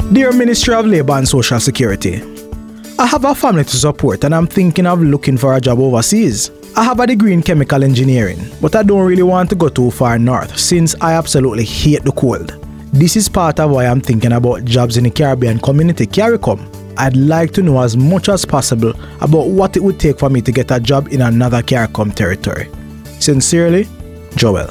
Dear Ministry of Labour and Social Security, I have a family to support and I'm thinking of looking for a job overseas. I have a degree in chemical engineering, but I don't really want to go too far north since I absolutely hate the cold. This is part of why I'm thinking about jobs in the Caribbean community, CARICOM. I'd like to know as much as possible about what it would take for me to get a job in another CARICOM territory. Sincerely, Joel.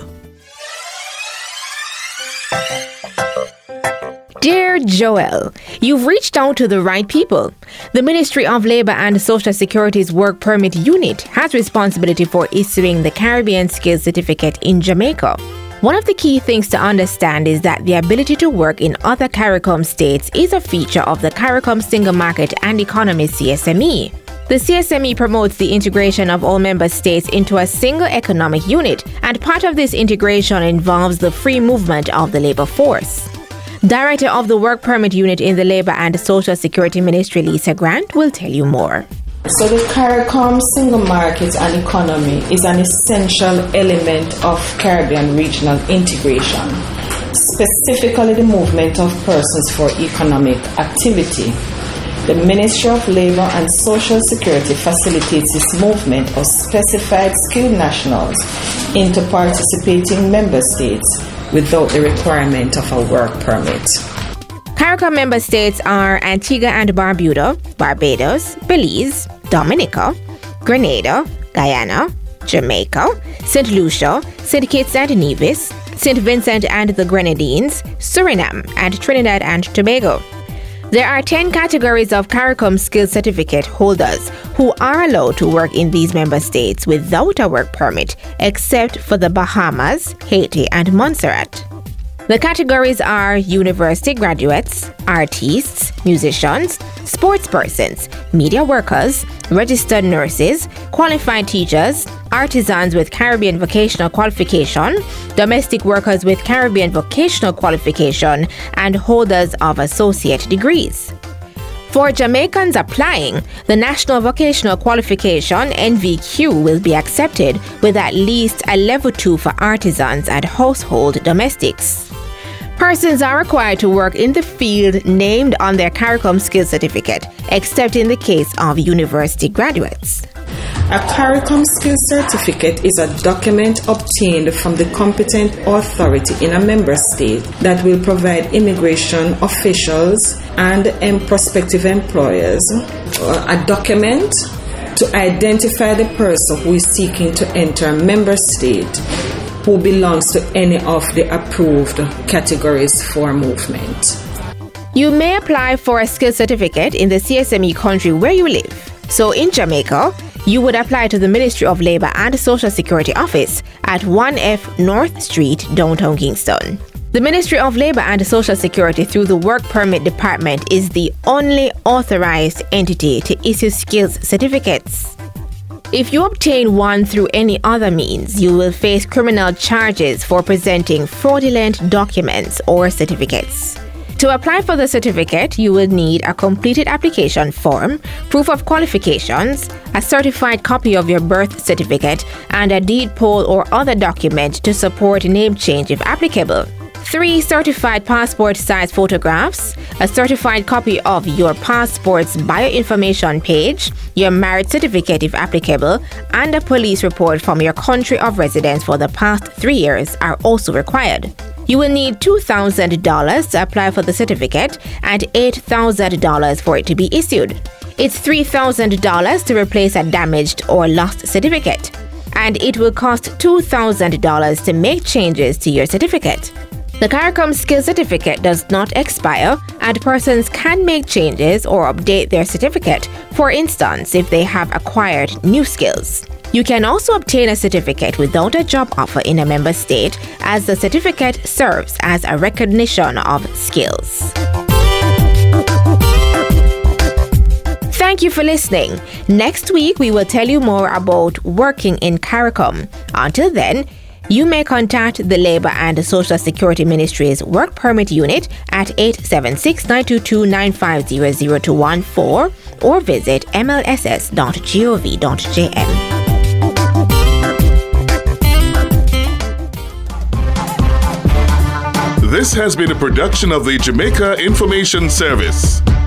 Dear Joel, you've reached out to the right people. The Ministry of Labour and Social Security's Work Permit Unit has responsibility for issuing the Caribbean Skills Certificate in Jamaica. One of the key things to understand is that the ability to work in other CARICOM states is a feature of the CARICOM Single Market and Economy CSME. The CSME promotes the integration of all member states into a single economic unit, and part of this integration involves the free movement of the labor force. Director of the Work Permit Unit in the Labour and Social Security Ministry, Lisa Grant, will tell you more. So the CARICOM Single Market and Economy is an essential element of Caribbean regional integration, specifically the movement of persons for economic activity. The Ministry of Labour and Social Security facilitates this movement of specified skilled nationals into participating member states without the requirement of a work permit. CARICOM member states are Antigua and Barbuda, Barbados, Belize, Dominica, Grenada, Guyana, Jamaica, St. Lucia, St. Kitts and Nevis, St. Vincent and the Grenadines, Suriname, and Trinidad and Tobago. There are 10 categories of CARICOM Skills Certificate holders who are allowed to work in these member states without a work permit, except for the Bahamas, Haiti, and Montserrat. The categories are university graduates, artists, musicians, sports persons, media workers, registered nurses, qualified teachers, artisans with Caribbean vocational qualification, domestic workers with Caribbean vocational qualification, and holders of associate degrees. For Jamaicans applying, the National Vocational Qualification NVQ will be accepted with at least a level 2 for artisans and household domestics. Persons are required to work in the field named on their CARICOM Skills Certificate, except in the case of university graduates. A CARICOM Skills Certificate is a document obtained from the competent authority in a member state that will provide immigration officials and prospective employers a document to identify the person who is seeking to enter a member state who belongs to any of the approved categories for movement. You may apply for a skills certificate in the CSME country where you live. So in Jamaica, you would apply to the Ministry of Labour and Social Security office at 1F North Street, downtown Kingston. The Ministry of Labour and Social Security through the Work Permit Department is the only authorized entity to issue skills certificates. If you obtain one through any other means, you will face criminal charges for presenting fraudulent documents or certificates. To apply for the certificate, you will need a completed application form, proof of qualifications, a certified copy of your birth certificate, and a deed poll or other document to support name change if applicable. 3 certified passport size photographs, a certified copy of your passport's bioinformation page, your marriage certificate if applicable, and a police report from your country of residence for the past 3 years are also required. You will need $2,000 to apply for the certificate and $8,000 for it to be issued. It's $3,000 to replace a damaged or lost certificate, and it will cost $2,000 to make changes to your certificate. The CARICOM Skills Certificate does not expire, and persons can make changes or update their certificate, for instance, if they have acquired new skills. You can also obtain a certificate without a job offer in a member state, as the certificate serves as a recognition of skills. Thank you for listening. Next week, we will tell you more about working in CARICOM. Until then, you may contact the Labour and Social Security Ministry's Work Permit Unit at 876-922-9500-14 or visit mlss.gov.jm. This has been a production of the Jamaica Information Service.